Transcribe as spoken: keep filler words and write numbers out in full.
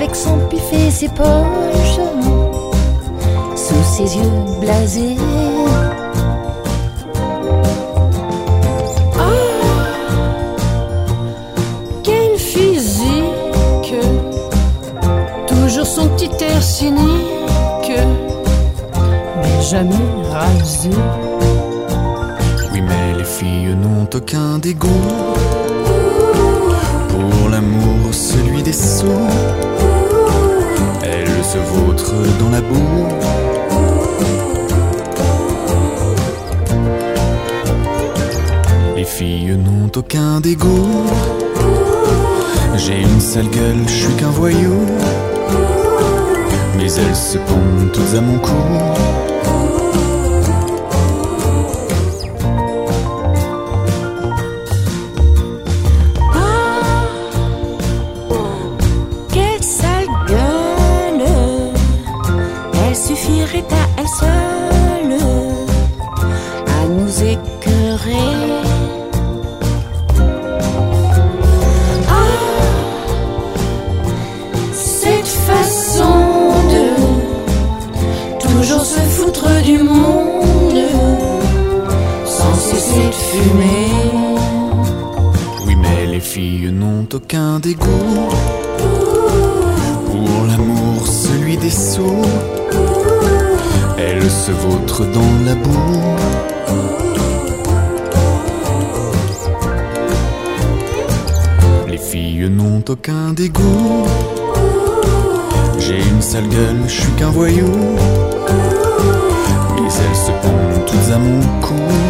avec son pif et ses poches, sous ses yeux blasés. Son petit air cynique, mais jamais rasé. Oui, mais les filles n'ont aucun dégoût pour l'amour, celui des sots. Elles se vautrent dans la boue. Les filles n'ont aucun dégoût. J'ai une sale gueule, je suis qu'un voyou. Mais elles se pendent toutes à mon cou. Ah, quelle sale gueule! Elle suffirait à elle seule à nous écœurer. Toujours se foutre du monde, sans cesser de fumer. Oui, mais les filles n'ont aucun dégoût pour l'amour, celui des sots. Elles se vautrent dans la boue. Les filles n'ont aucun dégoût. J'ai une sale gueule, je suis qu'un voyou. Mais elles se pendent toutes à mon cou.